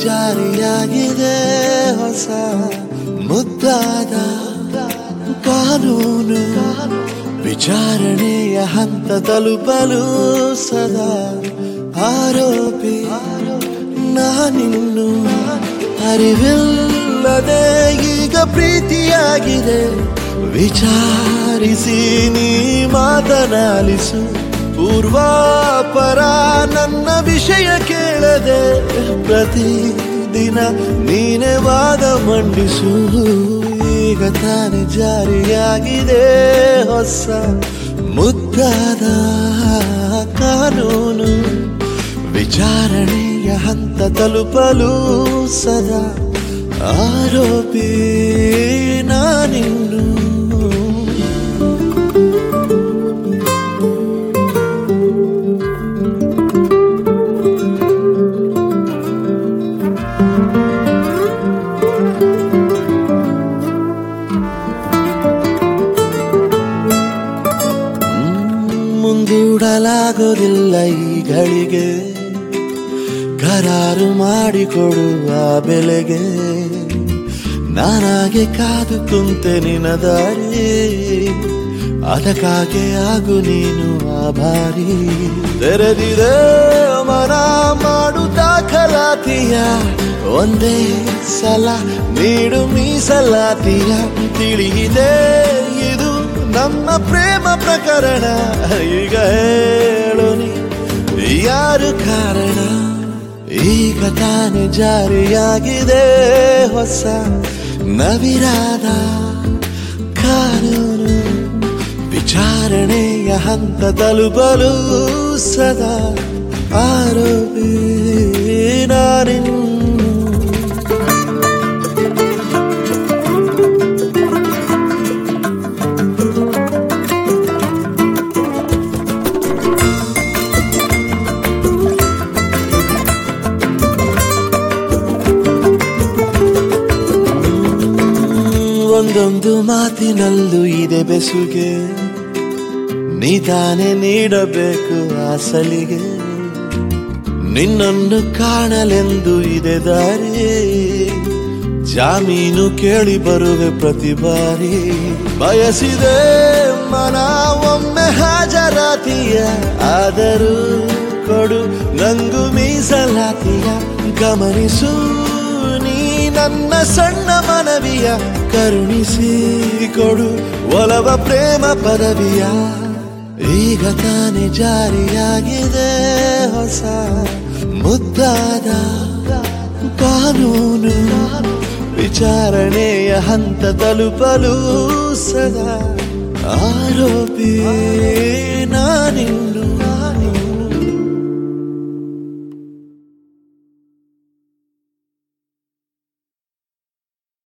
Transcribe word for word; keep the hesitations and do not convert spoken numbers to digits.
ಜಾರಿಯಾಗಿದೆ ಹೊಸ ಮುದ್ದಾದ ಕಾನೂನು ವಿಚಾರಣೆಯ ಹಂತ ತಲುಪಲು ಸದಾ ಆರೋಪಿ ನಾನಿನ್ನು ಅರಿವಿಲ್ಲದೆ ಈಗ ಪ್ರೀತಿಯಾಗಿದೆ ವಿಚಾರಿಸಿ ನೀ ಮಾತನಾಲಿಸು ಪೂರ್ವಾಪರ ನನ್ನ ವಿಷಯ ಕೇಳದೆ ಪ್ರತಿದಿನ ನೀನೆ ವಾದ ಮಂಡಿಸು ಈಗ ತಾನೆ ಜಾರಿಯಾಗಿದೆ ಹೊಸ ಮುದ್ದಾದ ಕಾನೂನು ವಿಚಾರಣೆಯ ಹಂತ ತಲುಪಲು ಸದಾ ಆರೋಪಿ ನಾನಿನ್ನು ಮುಂದೂಡಲಾಗೋದಿಲ್ಲ ಈ ಗಳಿಗೆ ಕರಾರು ಮಾಡಿಕೊಡುವ ಬೆಲೆಗೆ ನಾನಾಗೆ ಕಾದು ಕುಂತೆ ನಿನ್ನ ದಾರಿ ಅದಕ್ಕಾಗೆ ಆಗು ನೀನು ಆಭಾರಿ ತೆರೆದಿದೆ ಮನ ಮಾಡು ದಾಖಲಾತಿಯ ಒಂದೇ ಸಲ ನೀಡು ಮೀಸಲಾತಿಯ ತಿಳಿಯಿದೆ ಇದು ನಮ್ಮ ಪ್ರೇಮ ಪ್ರಕರಣ ಈಗ ಹೇಳು ನೀ ಯಾರು ಕಾರಣ ಈಗ ತಾನೆ ಜಾರಿಯಾಗಿದೆ ಹೊಸ ನವಿರಾದ ಕಾನೂನು ವಿಚಾರಣೆಯ ಹಂತ ತಲುಪಲು ಸದಾ ಆರೋಪಿ ನಾನಿನ್ನು ಒಂದೊಂದು ಮಾತಿನಲ್ಲೂ ಇದೆ ಬೆಸುಗೆ ನೀತಾನೆ ನೀಡಬೇಕು ಆ ಸಲಿಗೆ ನಿನ್ನನ್ನು ಕಾಣಲೆಂದು ಇದೆ ದಾರಿ ಜಾಮೀನು ಕೇಳಿ ಬರುವೆ ಪ್ರತಿ ಬಾರಿ ಬಯಸಿದೆ ಮನ ಒಮ್ಮೆ ಹಾಜರಾತಿಯ ಆದರೂ ಕೊಡು ನಂಗು ಮೀಸಲಾತಿಯ ಗಮನಿಸು ನೀ ನನ್ನ ಸಣ್ಣ ಮನವಿಯ ಕರುಣಿಸಿ ಕೊಡು ಒಲವ ಪ್ರೇಮ ಪದವಿಯ ಈಗ ತಾನೆ ಜಾರಿಯಾಗಿದೆ ಹೊಸ ಮುದ್ದಾದ ಕಾನೂನು ವಿಚಾರಣೆಯ ಹಂತ ತಲುಪಲು ಸದಾ ಆರೋಪಿ ನಾನಿನ್ನು